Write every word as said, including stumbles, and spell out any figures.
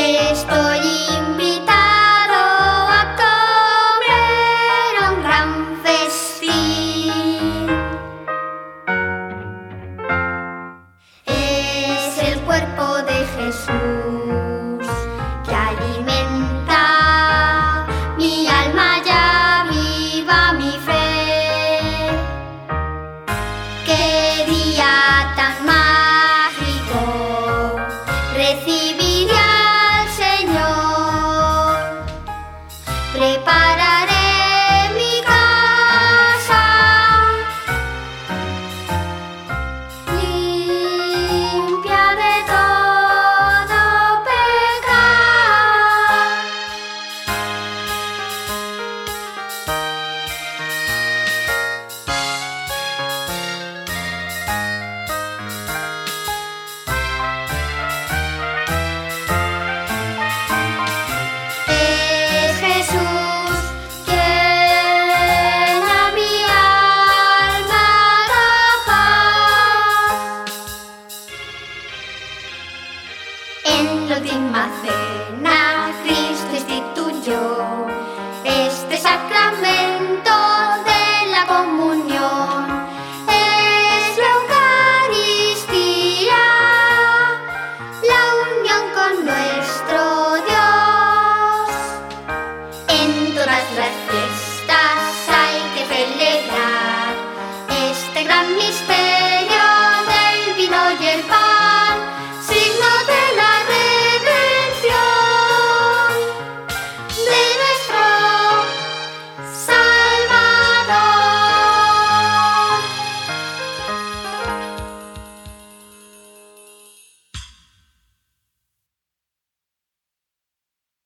Estoy invitado a comer a un gran festín. Es el cuerpo de Jesús que alimenta mi alma, ya viva mi fe. Qué día tan mágico recibiré al Señor. Prepararé mi casa limpia de todo pecado. Es Jesús quien a mi alma da paz. En la última cena